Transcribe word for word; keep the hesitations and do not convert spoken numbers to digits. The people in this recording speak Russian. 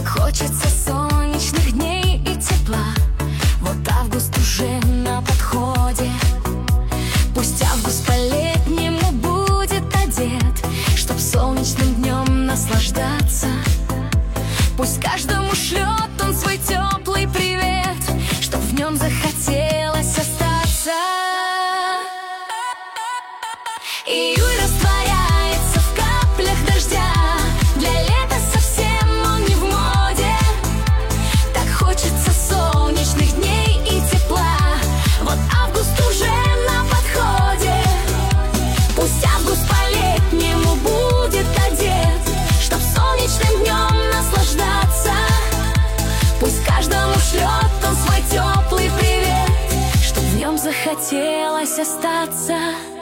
Хочется солнечных дней и тепла. Вот август уже на подходе. Пусть август по-летнему будет одет, чтоб солнечным днем наслаждаться. Пусть каждому шлет он свой теплый привет, чтоб в нем захотелось остаться. Июль растворяется в каплях дождя. Для лета совсем он не в моде. Так хочется солнечных дней и тепла. Вот август уже на подходе. Пусть август по-летнему будет одет, чтоб солнечным днем наслаждаться. Пусть каждому шлет он свой теплый привет, чтоб в нем захотелось остаться.